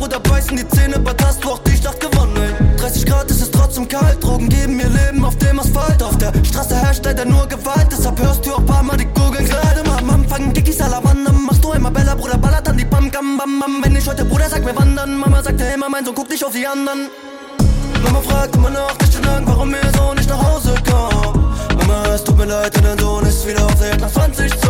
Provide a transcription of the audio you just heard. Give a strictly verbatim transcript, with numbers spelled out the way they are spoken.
Bruder, beißen die Zähne, bald hast du auch die Schlacht gewonnen, ey. dreißig Grad, es ist trotzdem kalt, Drogen geben mir Leben auf dem Asphalt. Auf der Straße herrscht leider nur Gewalt, deshalb hörst du auch paar Mal die Kugeln gerade mal am Anfang. Kiki Salamander, machst du immer Bella, Bruder, ballert an die Pam, Gam, Bam, Bam. Wenn ich heute, Bruder, sag mir wandern. Mama sagte immer, mein Sohn, guck dich auf die anderen. Mama fragt immer noch nächtelang, warum ihr so nicht nach Hause kommt. Mama, es tut mir leid, denn dein Sohn ist wieder auf der Jagd nach zwanzig.